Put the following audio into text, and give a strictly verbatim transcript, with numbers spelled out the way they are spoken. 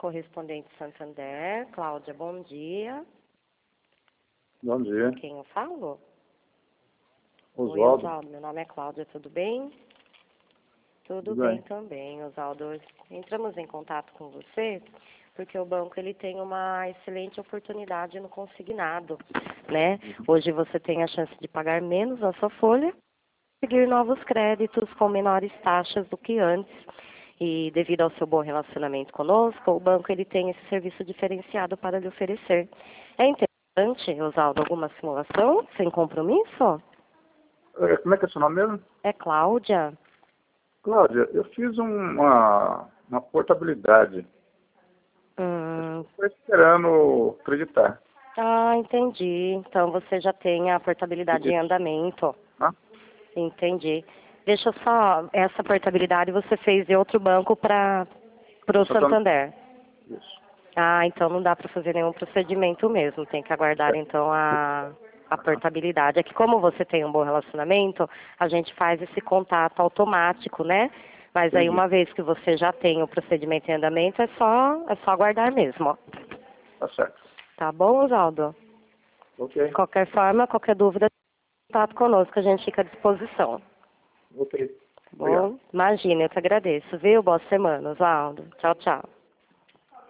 correspondente Santander. Cláudia, bom dia. Bom dia. Quem eu falo? Oswaldo. Oi, Oswaldo. Meu nome é Cláudia, tudo bem? Tudo, Tudo bem. bem também, Oswaldo. Entramos em contato com você porque o banco ele tem uma excelente oportunidade no consignado, né? Hoje você tem a chance de pagar menos a sua folha, conseguir novos créditos com menores taxas do que antes. E devido ao seu bom relacionamento conosco, o banco ele tem esse serviço diferenciado para lhe oferecer. É interessante, Oswaldo, alguma simulação sem compromisso? É, como é que é seu nome mesmo? É Cláudia. Cláudia, eu fiz um- uma, uma portabilidade. Hum, Estou esperando acreditar. ah, entendi. Então você já tem a portabilidade em Isso. andamento. Ah, Entendi. Deixa eu só, essa portabilidade você fez de outro banco para o só tô- Santander. Isso. Ah, então não dá para fazer nenhum procedimento mesmo. Tem que aguardar É. então a, a portabilidade. É que como você tem um bom relacionamento, a gente faz esse contato automático, né? Mas aí Entendi. uma vez que você já tem o procedimento em andamento, é só, é só aguardar mesmo, ó. Tá certo. Tá bom, Oswaldo? Ok. De qualquer forma, qualquer dúvida, contato conosco, a gente fica à disposição. Ok. Tá Obrigado. bom? Imagina, eu te agradeço, viu? Boa semana, Oswaldo. Tchau, tchau.